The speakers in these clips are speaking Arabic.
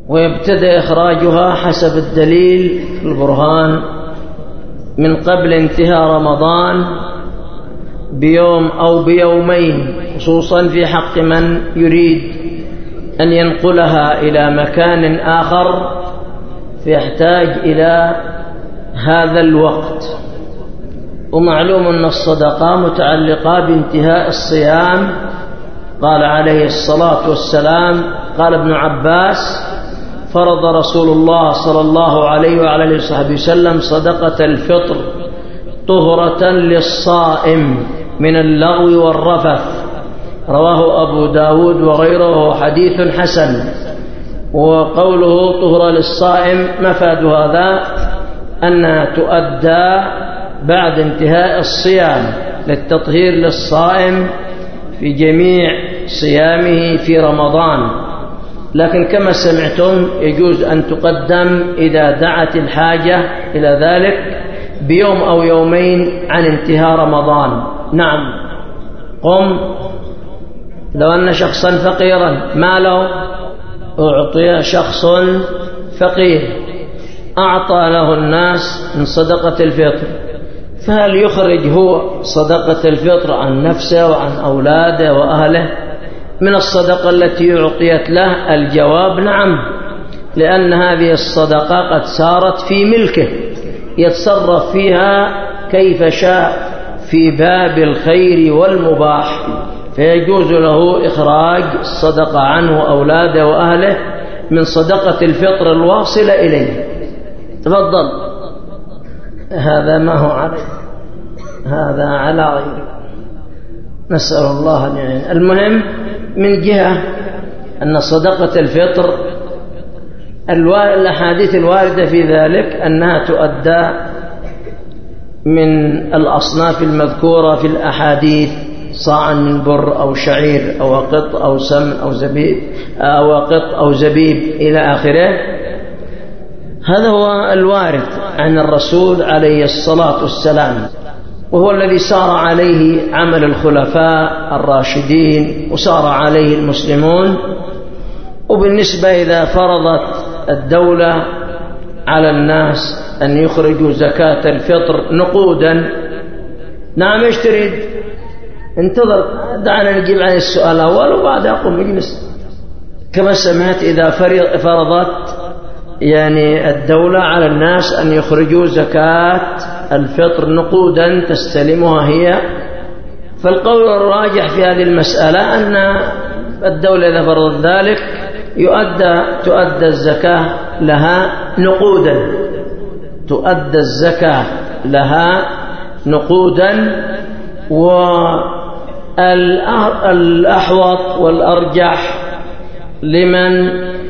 ويبتدأ إخراجها حسب الدليل في البرهان من قبل انتهاء رمضان بيوم أو بيومين، خصوصا في حق من يريد أن ينقلها إلى مكان آخر فيحتاج إلى هذا الوقت. ومعلوم أن الصدقة متعلقة بانتهاء الصيام. قال عليه الصلاة والسلام، قال ابن عباس: فرض رسول الله صلى الله عليه وعلى آله وصحبه وسلم صدقة الفطر طهرة للصائم من اللغو والرفث. رواه أبو داود وغيره، حديث حسن. وقوله طهرة للصائم مفاد هذا أنها تؤدى بعد انتهاء الصيام للتطهير للصائم في جميع صيامه في رمضان، لكن كما سمعتم يجوز أن تقدم إذا دعت الحاجة إلى ذلك بيوم أو يومين عن انتهاء رمضان. نعم. قم. لو أن شخصا فقيرا ما له أعطي شخص فقير أعطى له الناس من صدقة الفطر، فهل يخرج هو صدقة الفطر عن نفسه وعن أولاده وأهله من الصدقة التي أعطيت له؟ الجواب نعم، لأن هذه الصدقة قد صارت في ملكه يتصرف فيها كيف شاء في باب الخير والمباح، فيجوز له إخراج الصدقة عنه وأولاده وأهله من صدقة الفطر الواصلة إليه. تفضل. هذا ما هو عليه، هذا على غيره، نسأل الله أن يعين. المهم من جهة أن صدقة الفطر الأحاديث الواردة في ذلك أنها تؤدى من الأصناف المذكورة في الأحاديث: صاعا من بر أو شعير أو قط أو سمن أو زبيب أو قط أو زبيب إلى آخره. هذا هو الوارد عن الرسول عليه الصلاة والسلام، وهو الذي سار عليه عمل الخلفاء الراشدين وسار عليه المسلمون. وبالنسبة إذا فرضت الدولة على الناس أن يخرجوا زكاة الفطر نقودا، نعم، ايش تريد؟ انتظر، دعنا نجيب عن السؤال الأول وبعد أقوم اجلس. كما سمعت إذا فرضت يعني الدولة على الناس أن يخرجوا زكاة الفطر نقودا تستلمها هي، فالقول الراجح في هذه المسألة أن الدولة إذا فرضت ذلك تؤدى الزكاة لها نقودا، تؤدى الزكاة لها نقودا. والأحوط والأرجح لمن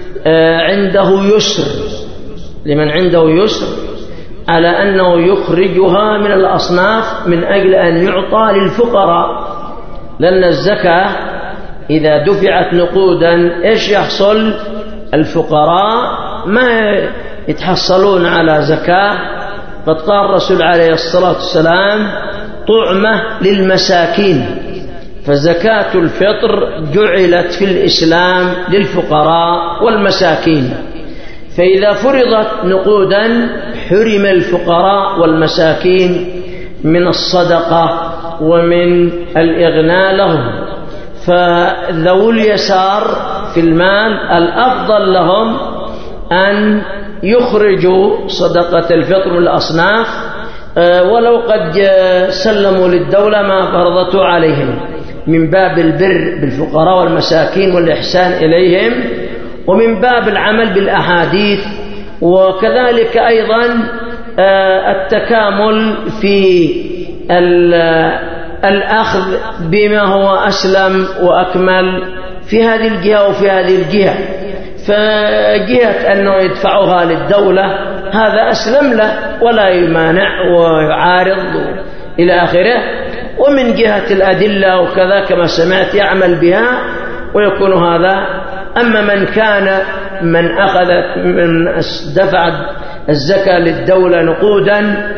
عنده يسر على أنه يخرجها من الأصناف من أجل أن يعطى للفقراء، لأن الزكاة إذا دفعت نقودا إيش يحصل؟ الفقراء ما يتحصلون على زكاة. قد قال الرسول عليه الصلاة والسلام: طعمة للمساكين. فزكاة الفطر جعلت في الإسلام للفقراء والمساكين، فإذا فرضت نقودا حرم الفقراء والمساكين من الصدقة ومن الإغناء لهم. فذو اليسار في المال الأفضل لهم أن يخرجوا صدقة الفطر من الأصناف، ولو قد سلموا للدولة ما فرضته عليهم، من باب البر بالفقراء والمساكين والإحسان إليهم، ومن باب العمل بالأحاديث، وكذلك أيضا التكامل في الأخذ بما هو أسلم وأكمل في هذه الجهة وفي هذه الجهة. فجهة أنه يدفعها للدولة هذا أسلم له ولا يمانع ويعارض إلى آخره، ومن جهة الأدلة وكذا كما سمعت يعمل بها ويكون هذا. أما من دفع الزكاة للدولة نقودا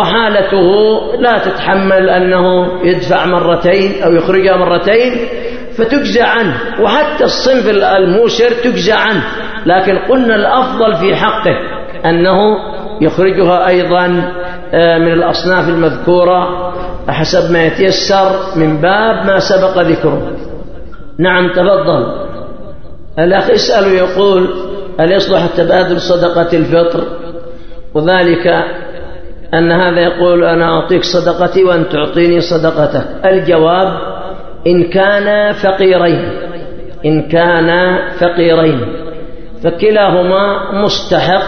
وحالته لا تتحمل أنه يدفع مرتين أو يخرجها مرتين، فتجزى عنه، وحتى الصنف الموسر تجزى عنه، لكن قلنا الأفضل في حقه أنه يخرجها أيضا من الأصناف المذكورة حسب ما يتيسر من باب ما سبق ذكره. نعم تفضل. الأخ يسأل ويقول هل يصلح تبادل صدقة الفطر، وذلك أن هذا يقول أنا أعطيك صدقتي وأن تعطيني صدقتك. الجواب إن كان فقيرين فكلاهما مستحق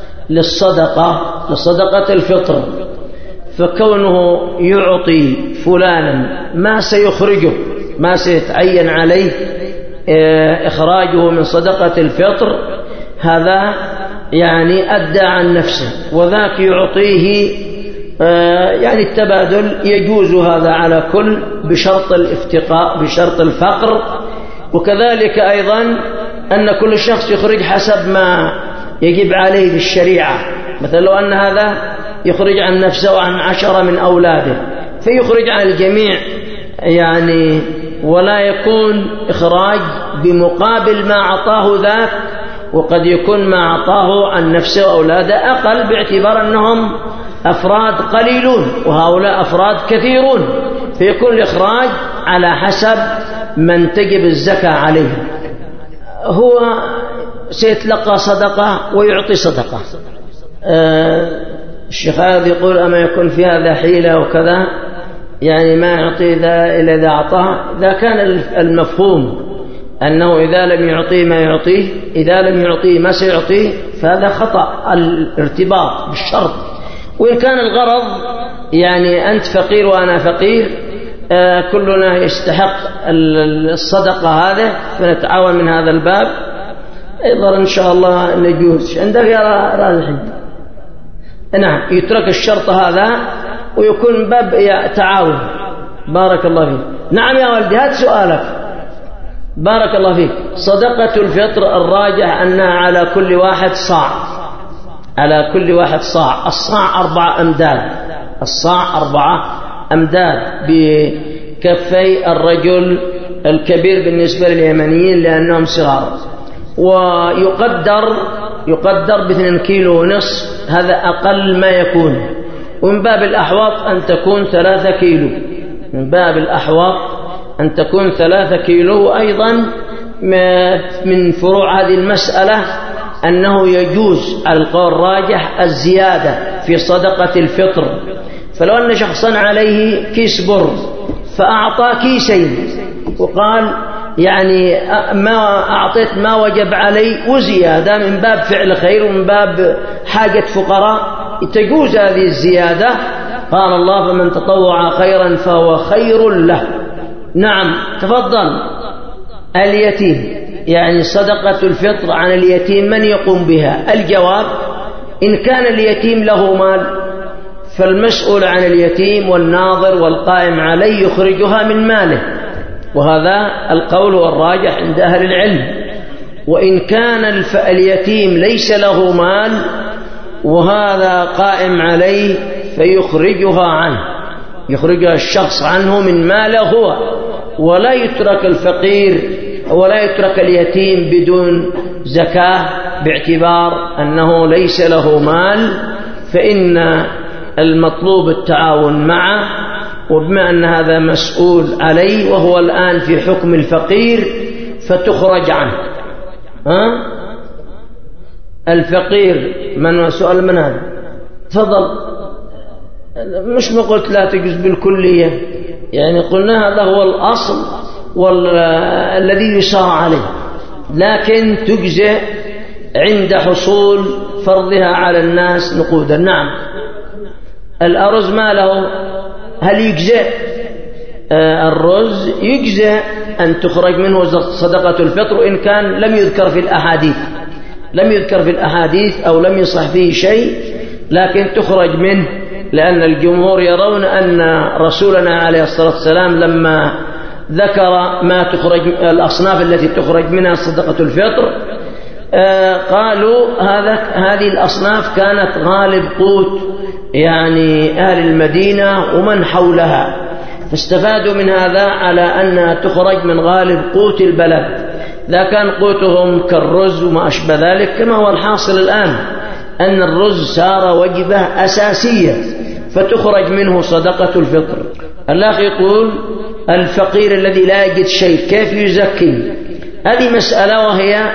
لصدقة الفطر، فكونه يعطي فلانا ما سيخرجه، ما سيتعين عليه إخراجه من صدقة الفطر، هذا يعني أدى عن نفسه، وذاك يعطيه يعني التبادل يجوز هذا على كل بشرط الافتقاء، بشرط الفقر. وكذلك أيضا أن كل شخص يخرج حسب ما يجب عليه في الشريعة. مثلا لو أن هذا يخرج عن نفسه وعن 10 من أولاده فيخرج عن الجميع يعني، ولا يكون إخراج بمقابل ما أعطاه ذاك، وقد يكون ما أعطاه عن نفسه وأولاده أقل باعتبار أنهم أفراد قليلون وهؤلاء أفراد كثيرون، فيكون الإخراج على حسب من تجب الزكاة عليه. هو سيتلقى صدقة ويعطي صدقة. الشيخ هذا يقول أما يكون في هذا حيلة وكذا، يعني ما يعطي إلا إذا أعطاه. إذا كان المفهوم أنه إذا لم يعطيه ما يعطيه، إذا لم يعطيه ما سيعطيه، فهذا خطأ الارتباط بالشرط. وإن كان الغرض يعني أنت فقير وأنا فقير، كلنا يستحق الصدقة هذا، فنتعاون من هذا الباب أيضا إن شاء الله نجوز. عندك يا راجح نعم يترك الشرط هذا ويكون باب تعاون. بارك الله فيك. نعم يا ولدي هات سؤالك. بارك الله فيك. صدقة الفطر الراجح أنها على كل واحد صاع، على كل واحد صاع. الصاع 4 أمداد، الصاع 4 أمداد بكفي الرجل الكبير بالنسبة لليمنيين لأنهم صغار، ويقدر ب2 كيلو ونصف، هذا أقل ما يكون. ومن باب الأحوط أن تكون 3 كيلو، من باب الأحوط أن تكون 3 كيلو. وأيضا من فروع هذه المسألة أنه يجوز على القول الراجح الزيادة في صدقة الفطر. فلو أن شخصا عليه كيس بر فأعطى كيسين وقال يعني ما أعطيت ما وجب علي وزيادة من باب فعل خير ومن باب حاجة فقراء، تجوز هذه الزيادة. قال الله فمن تطوع خيرا فهو خير له. نعم تفضل. اليتيم، يعني صدقة الفطر عن اليتيم من يقوم بها؟ الجواب إن كان اليتيم له مال فالمسؤول عن اليتيم والناظر والقائم عليه يخرجها من ماله، وهذا القول والراجح عند أهل العلم. وإن كان اليتيم ليس له مال وهذا قائم عليه فيخرجها عنه، يخرجها الشخص عنه من ماله هو، ولا يترك الفقير ولا يترك اليتيم بدون زكاة باعتبار أنه ليس له مال، فإن المطلوب التعاون معه. وبما أن هذا مسؤول عليه وهو الآن في حكم الفقير فتخرج عنه. الفقير من سؤال من هذا؟ تفضل. مش ما قلت لا تجوز بالكلية، يعني قلنا هذا هو الأصل والذي يسار عليه، لكن تجزئ عند حصول فرضها على الناس نقودا. نعم. الأرز ما له؟ هل يجزئ؟ الرز يجزئ أن تخرج منه صدقة الفطر إن كان لم يذكر في الأحاديث أو لم يصح فيه شيء، لكن تخرج منه، لأن الجمهور يرون أن رسولنا عليه الصلاة والسلام لما ذكر ما تخرج الأصناف التي تخرج منها صدقة الفطر قالوا هذه الأصناف كانت غالب قوت يعني أهل المدينة ومن حولها، فاستفادوا من هذا على أنها تخرج من غالب قوت البلد، إذا كان قوتهم كالرز وما أشبه ذلك، كما هو الحاصل الآن أن الرز صار وجبة أساسية فتخرج منه صدقة الفطر. الأخ يقول الفقير الذي لا يجد شيء كيف يزكي؟ هذه مسألة، وهي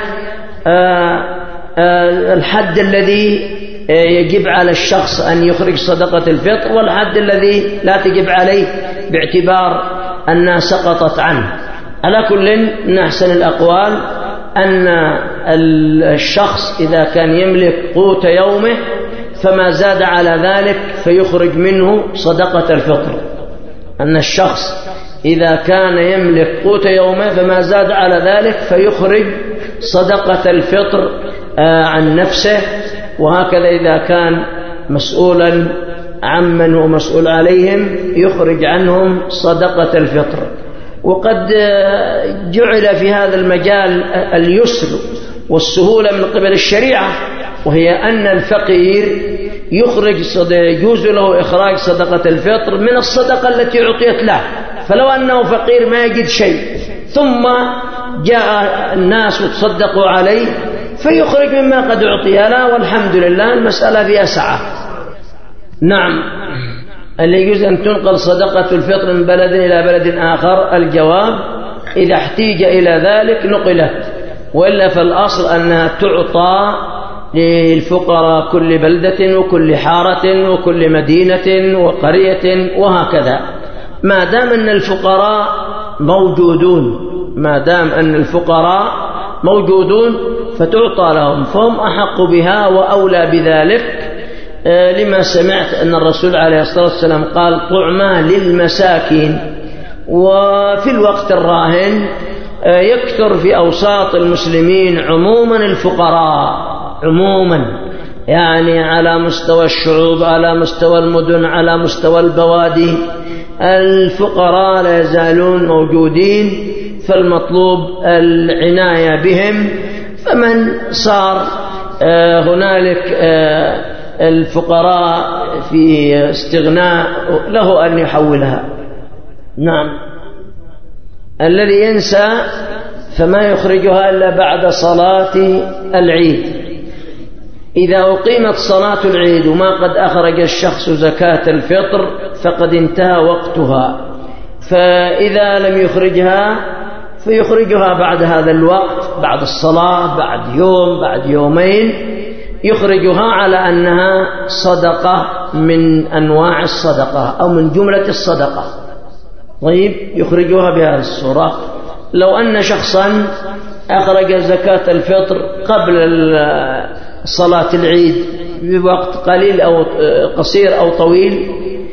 الحد الذي يجب على الشخص أن يخرج صدقة الفطر والحد الذي لا تجب عليه باعتبار أنها سقطت عنه. على كل من أحسن الأقوال أن الشخص إذا كان يملك قوت يومه فما زاد على ذلك فيخرج منه صدقة الفطر. أن الشخص إذا كان يملك قوت يومه فما زاد على ذلك فيخرج صدقة الفطر عن نفسه، وهكذا إذا كان مسؤولا عمن هو مسؤول عليهم يخرج عنهم صدقة الفطر. وقد جعل في هذا المجال اليسر والسهولة من قبل الشريعة، وهي أن الفقير يجوز له إخراج صدقة الفطر من الصدقة التي أعطيت له. فلو أنه فقير ما يجد شيء ثم جاء الناس وتصدقوا عليه فيخرج مما قد أعطي له، والحمد لله المسألة فيها سعة. نعم. اللي يجوز أن تنقل صدقة الفطر من بلد إلى بلد آخر؟ الجواب إذا احتيج إلى ذلك نقلت، وإلا فالأصل أنها تعطى للفقراء كل بلدة وكل حارة وكل مدينة وقرية وهكذا، ما دام أن الفقراء موجودون فتعطى لهم، فهم أحق بها وأولى بذلك، لما سمعت أن الرسول عليه الصلاة والسلام قال طعمة للمساكين. وفي الوقت الراهن يكثر في أوساط المسلمين عموما الفقراء عموما، يعني على مستوى الشعوب، على مستوى المدن، على مستوى البوادي، الفقراء لا يزالون موجودين، فالمطلوب العناية بهم. فمن صار هنالك الفقراء في استغناء له أن يحولها. نعم. الذي ينسى فما يخرجها إلا بعد صلاة العيد. إذا أقيمت صلاة العيد وما قد أخرج الشخص زكاة الفطر فقد انتهى وقتها، فإذا لم يخرجها فيخرجها بعد هذا الوقت، بعد الصلاة، بعد يوم، بعد يومين، يخرجها على أنها صدقة من أنواع الصدقة أو من جملة الصدقة. طيب، يخرجها بهذه الصورة. لو أن شخصا أخرج زكاة الفطر قبل صلاة العيد بوقت قليل أو قصير أو طويل،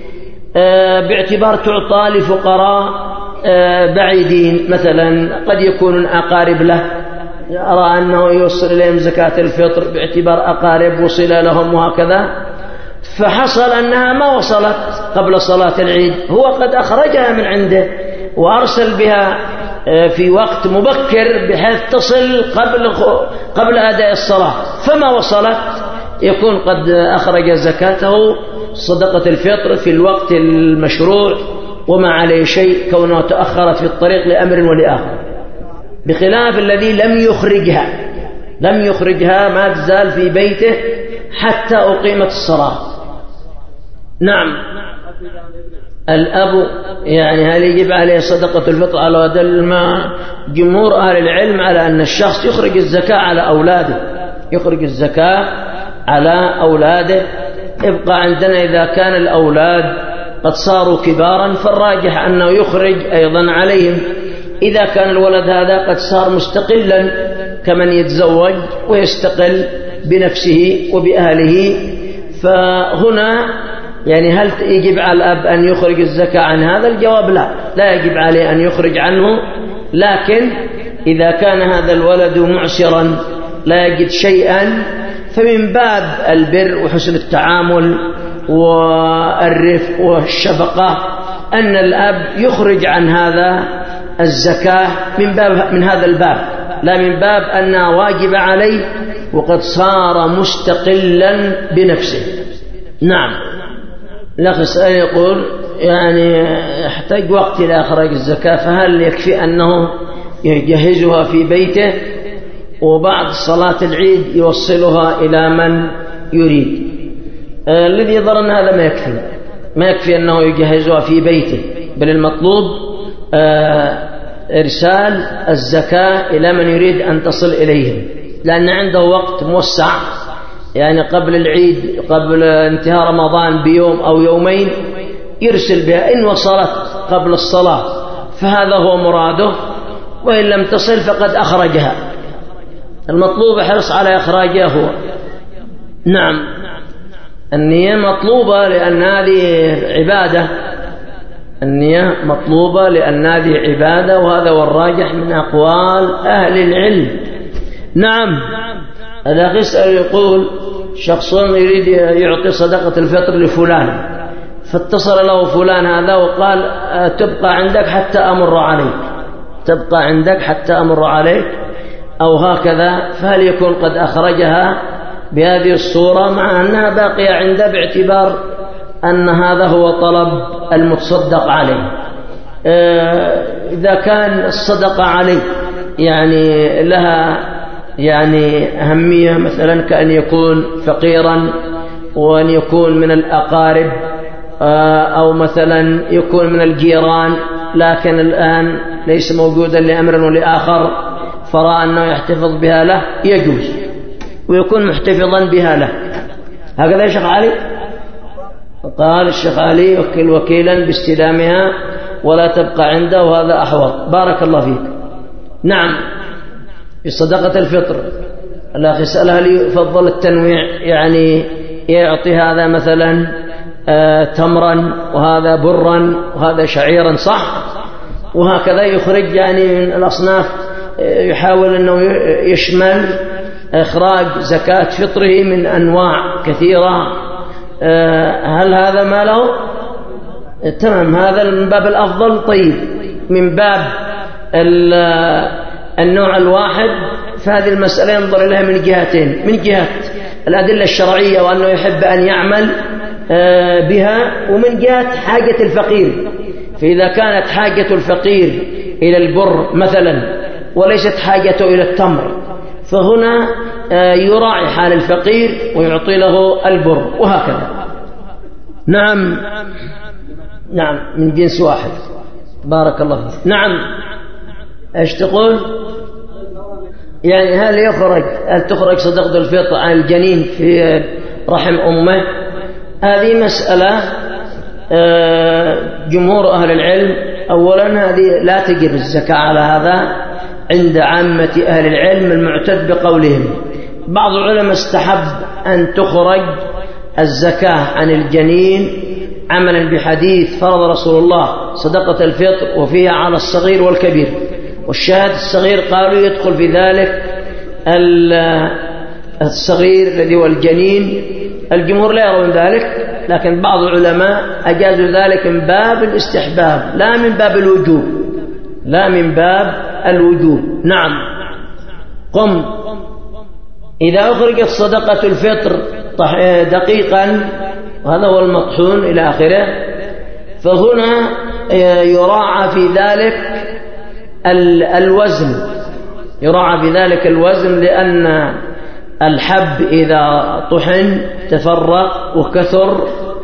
باعتبار تعطى لفقراء بعيدين مثلا، قد يكونون أقارب له، أرى أنه يوصل إليهم زكاة الفطر باعتبار أقارب وصل لهم وهكذا، فحصل أنها ما وصلت قبل صلاة العيد، هو قد أخرجها من عنده وأرسل بها في وقت مبكر بحيث تصل قبل أداء الصلاة، فما وصلت، يكون قد أخرج زكاته صدقة الفطر في الوقت المشروع وما عليه شيء كونه تأخرت في الطريق لأمر ولآخر، بخلاف الذي لم يخرجها ما تزال في بيته حتى أقيمت الصلاة. نعم. الأب يعني هل يجب عليه صدقة الفطر؟ على دل ما جمهور أهل العلم على أن الشخص يخرج الزكاة على أولاده، يبقى عندنا إذا كان الأولاد قد صاروا كبارا فالراجح أنه يخرج أيضا عليهم. إذا كان الولد هذا قد صار مستقلا كمن يتزوج ويستقل بنفسه وبأهله، فهنا يعني هل يجب على الأب أن يخرج الزكاة عن هذا؟ الجواب لا يجب عليه أن يخرج عنه، لكن إذا كان هذا الولد معسرا لا يجد شيئا فمن باب البر وحسن التعامل والرفق والشفقة أن الأب يخرج عن هذا الزكاة من هذا الباب، لا من باب أنها واجب عليه وقد صار مستقلا بنفسه. نعم. الأخ السائل يقول يعني يحتاج وقت إلى إخراج الزكاة، فهل يكفي أنه يجهزها في بيته وبعد صلاة العيد يوصلها إلى من يريد؟ الذي يظهر أن هذا ما يكفي أنه يجهزها في بيته، بل المطلوب إرسال الزكاة إلى من يريد أن تصل إليهم، لأن عنده وقت موسع، يعني قبل العيد، قبل انتهاء رمضان بيوم أو يومين يرسل بها، إن وصلت قبل الصلاة فهذا هو مراده، وإن لم تصل فقد أخرجها. المطلوب حرص على إخراجها هو. نعم، النية مطلوبة لأن هذه عبادة، النية مطلوبة لأن هذه عبادة، وهذا هو الراجح من أقوال أهل العلم. نعم. هذا يسأل يقول شخص يريد يعطي صدقة الفطر لفلان، فاتصل له فلان هذا وقال تبقى عندك حتى أمر عليك، تبقى عندك حتى أمر عليك أو هكذا، فهل يكون قد أخرجها بهذه الصورة مع أنها باقية عنده باعتبار أن هذا هو طلب المتصدق عليه؟ إذا كان الصدقة عليه يعني لها يعني أهمية، مثلا كأن يكون فقيرا وأن يكون من الأقارب، أو مثلا يكون من الجيران لكن الآن ليس موجودا لأمر ولآخر، فرأى أنه يحتفظ بها له، يجوز ويكون محتفظا بها له. هكذا يا شيخ علي قال الشيخ علي وكل وكيلا باستلامها ولا تبقى عنده، وهذا أحوط. بارك الله فيك. نعم، في صدقة الفطر الأخ يسأل هل يفضل التنويع، يعني يعطي هذا مثلا تمرا وهذا برا وهذا شعيرا، صح، وهكذا يخرج يعني من الأصناف، يحاول أنه يشمل إخراج زكاة فطره من أنواع كثيرة. هل هذا ما له؟ تمام، هذا من باب الأفضل. طيب، من باب النوع الواحد، فهذه المسألة ينظر إليها من جهتين: من جهة الأدلة الشرعية وأنه يحب أن يعمل بها، ومن جهة حاجة الفقير. فإذا كانت حاجة الفقير إلى البر مثلا وليست حاجته إلى التمر، فهنا يراعي حال الفقير ويعطي له البر، وهكذا. نعم، نعم، من جنس واحد. بارك الله فيك. نعم، ايش تقول؟ يعني هل تخرج صدقة الفطر عن الجنين في رحم أمه؟ هذه مسألة جمهور أهل العلم أولا هذه لا تجب الزكاة على هذا عند عامة أهل العلم المعتد بقولهم. بعض العلماء استحب أن تخرج الزكاة عن الجنين عملا بحديث فرض رسول الله صدقة الفطر وفيها على الصغير والكبير، والشاهد الصغير قالوا يدخل في ذلك الصغير الذي هو الجنين. الجمهور لا يرون ذلك، لكن بعض العلماء أجازوا ذلك من باب الاستحباب لا من باب الوجوب، لا من باب الوجوب. نعم. قم إذا أخرجت صدقة الفطر دقيقا، وهذا هو المطحون إلى آخره، فهنا يراعى في ذلك الوزن، يراعى في ذلك الوزن، لأن الحب إذا طحن تفرق وكثر،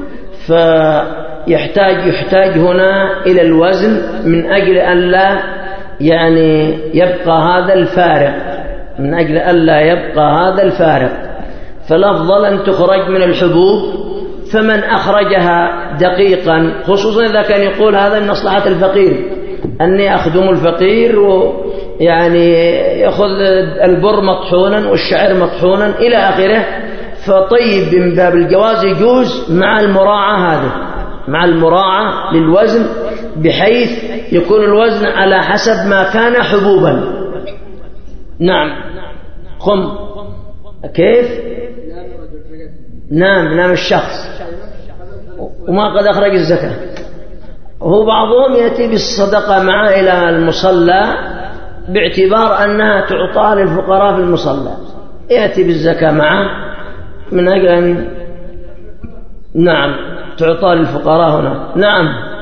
فيحتاج هنا إلى الوزن من أجل أن لا يعني يبقى هذا الفارق، من أجل أن لا يبقى هذا الفارق. فالأفضل أن تخرج من الحبوب، فمن أخرجها دقيقا، خصوصا إذا كان يقول هذا من مصلحة الفقير، أني أخدم الفقير ويعني يأخذ البر مطحونا والشعير مطحونا إلى آخره، فطيب من باب الجواز يجوز مع المراعاة، هذه مع المراعاة للوزن، بحيث يكون الوزن على حسب ما كان حبوبا. نعم. خم كيف؟ نام الشخص وما قد أخرج الزكاة، وهو بعضهم يأتي بالصدقة معه إلى المصلى باعتبار أنها تعطى للفقراء في المصلى، يأتي بالزكاة معه من أجل أن نعم تعطى للفقراء هنا. نعم.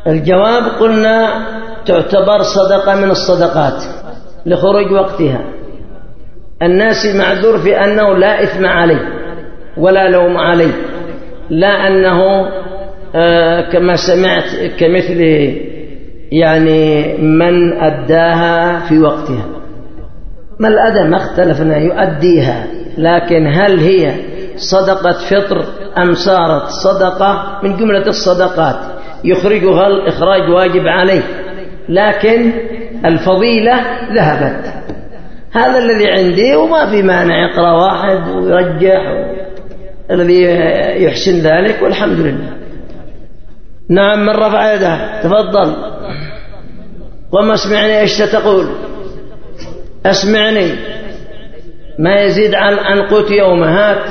الجواب قلنا تعتبر صدقة من الصدقات لخروج وقتها. الناس معذور في أنه لا إثم عليه ولا لوم عليه، لا أنه كما سمعت كمثل يعني من أداها في وقتها. ما الأداء ما اختلفنا، يؤديها، لكن هل هي صدقة فطر أم صارت صدقة من جملة الصدقات يخرجها الإخراج واجب عليه لكن الفضيلة ذهبت؟ هذا الذي عندي، وما في مانع يقرأ واحد ويرجح الذي يحسن ذلك والحمد لله. نعم، من رفع يده تفضل. وما اسمعني ايش تقول، اسمعني ما يزيد عن قوت يومه، هات.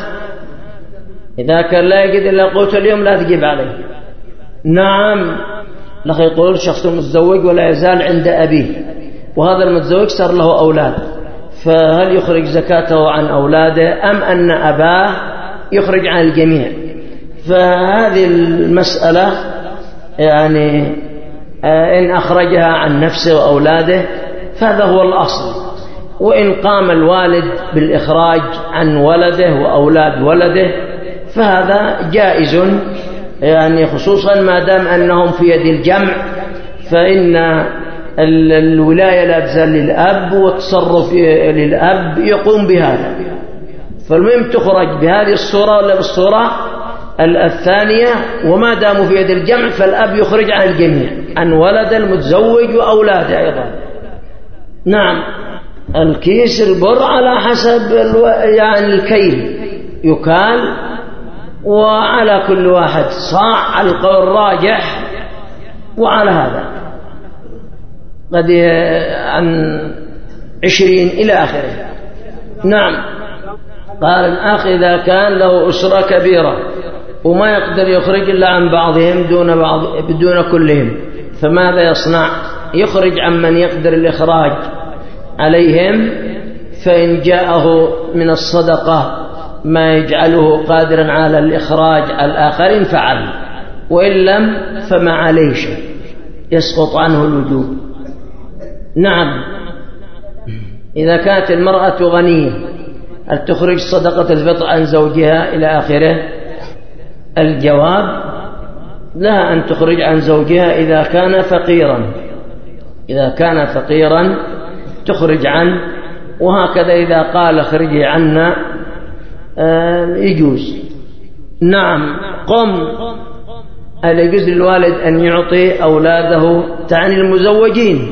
إذا كان لا يجد إلا قوت اليوم لا تجيب عليه. نعم، لخ يقول شخص متزوج ولا يزال عند أبيه، وهذا المتزوج صار له أولاد، فهل يخرج زكاته عن أولاده أم أن أباه يخرج عن الجميع؟ فهذه المسألة يعني إن أخرجها عن نفسه وأولاده فهذا هو الأصل، وإن قام الوالد بالإخراج عن ولده وأولاد ولده فهذا جائز، يعني خصوصا ما دام أنهم في يد الجمع، فإن الولاية لا تزال للأب والتصرف للأب يقوم بهذا. فالمهم تخرج بهذه الصورة ولا بالصورة الثانية، وما داموا في يد الجمع فالأب يخرج عن الجميع، عن ولد المتزوج وأولاده أيضا. نعم، الكيس البر على حسب يعني الكيل يكال، وعلى كل واحد صاع على القول الراجح، وعلى هذا قد عن 20 إلى آخره. نعم. قال الأخ إذا كان له أسرة كبيرة وما يقدر يخرج إلا عن بعضهم دون كلهم، فماذا يصنع؟ يخرج عن من يقدر الإخراج عليهم، فإن جاءه من الصدقة ما يجعله قادرا على الإخراج على الآخرين فعل، وإن لم فما عليه شيء، يسقط عنه الوجوب. نعم. إذا كانت المرأة غنية هل تخرج صدقة الفطر عن زوجها إلى آخره؟ الجواب لها أن تخرج عن زوجها إذا كان فقيرا، إذا كان فقيرا تخرج عنه، وهكذا إذا قال اخرجي عنا يجوز. نعم. قم. هل يجوز للوالد أن يعطي أولاده، تعني المزوجين،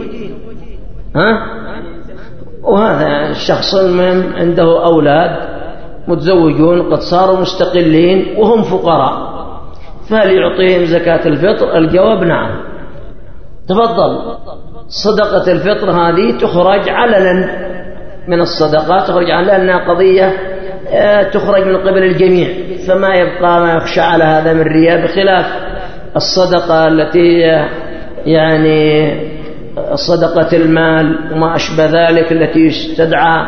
وهذا الشخص المهم عنده أولاد متزوجون قد صاروا مستقلين وهم فقراء، فهل يعطيهم زكاة الفطر؟ الجواب نعم. تفضل. صدقة الفطر هذه تخرج علنا من الصدقات، تخرج علنا لأنها قضية تخرج من قبل الجميع، فما يبقى ما يخشى على هذا من رياء، بخلاف الصدقة التي يعني صدقة المال وما أشبه ذلك التي يستدعى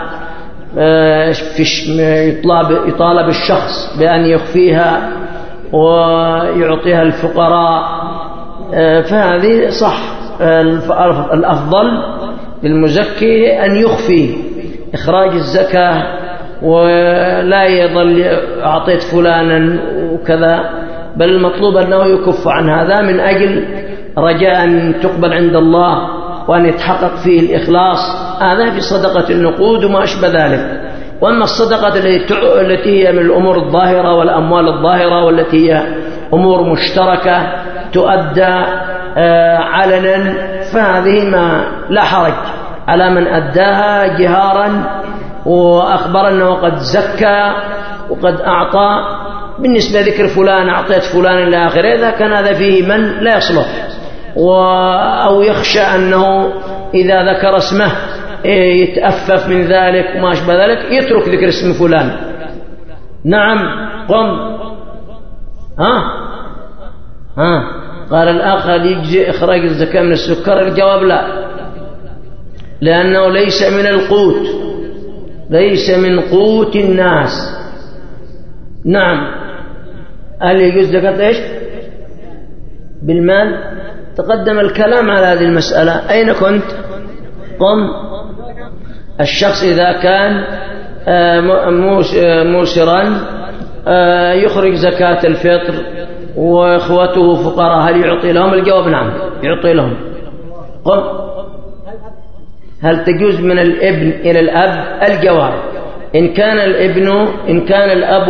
يطالب الشخص بأن يخفيها ويعطيها الفقراء، فهذه صح. الأفضل للمزكي أن يخفي إخراج الزكاة، ولا يظل أعطيت فلانا وكذا، بل المطلوب أنه يكف عن هذا من أجل رجاء أن تقبل عند الله وأن يتحقق فيه الإخلاص. هذا في صدقة النقود وما أشبه ذلك. وأما الصدقة التي هي من الأمور الظاهرة والأموال الظاهرة والتي هي أمور مشتركة تؤدى علنا، فهذه ما لا حرج على من أداها جهارا وأخبر أنه قد زكى وقد أعطى. بالنسبة لذكر فلان أعطيت فلان إلى آخره، إذا كان هذا فيه من لا يصلح، أو يخشى أنه إذا ذكر اسمه يتأفف من ذلك وما أشبه ذلك، يترك ذكر اسم فلان. نعم. قم. قال الآخر هل يجزي إخراج الزكاة من السكر؟ الجواب لا، لأنه ليس من القوت، ليس من قوت الناس. نعم. هل يجوز زكاة إيش؟ بالمال؟ تقدم الكلام على هذه المسألة. أين كنت؟ قم. الشخص إذا كان موسرا يخرج زكاة الفطر وإخوته فقراء، هل يعطي لهم؟ الجواب نعم، يعطي لهم. قم. هل تجوز من الابن إلى الأب؟ الجواب إن كان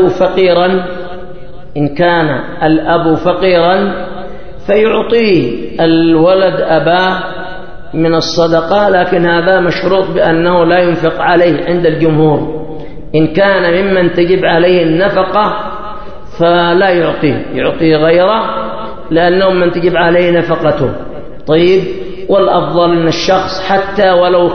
الأب فقيرا فيعطيه الولد أباه من الصدقة، لكن هذا مشروط بأنه لا ينفق عليه عند الجمهور. إن كان ممن تجب عليه النفقة فلا يعطيه غيره، لأنه من تجب عليه نفقته. طيب، والأفضل أن الشخص حتى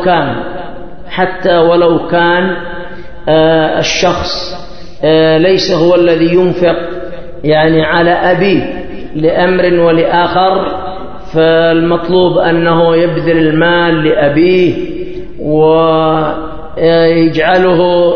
ولو كان الشخص ليس هو الذي ينفق يعني على أبيه لأمر ولآخر، فالمطلوب أنه يبذل المال لأبيه ويجعله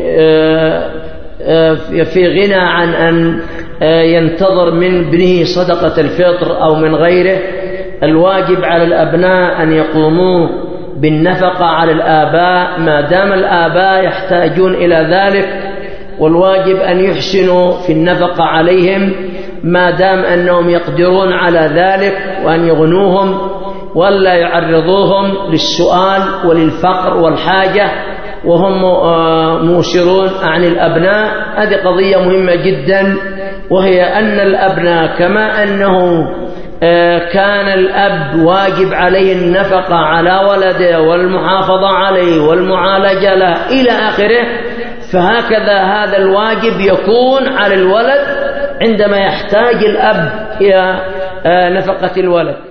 في غنى عن أن ينتظر من ابنه صدقة الفطر أو من غيره. الواجب على الأبناء أن يقوموا بالنفقة على الآباء ما دام الآباء يحتاجون إلى ذلك، والواجب أن يحسنوا في النفقة عليهم ما دام أنهم يقدرون على ذلك، وأن يغنوهم ولا يعرضوهم للسؤال وللفقر والحاجة وهم موسرون عن الأبناء. هذه قضية مهمة جدا، وهي أن الأبناء كما أنه كان الأب واجب عليه النفقة على ولده والمحافظة عليه والمعالجة له إلى آخره، فهكذا هذا الواجب يكون على الولد عندما يحتاج الأب إلى نفقة الولد.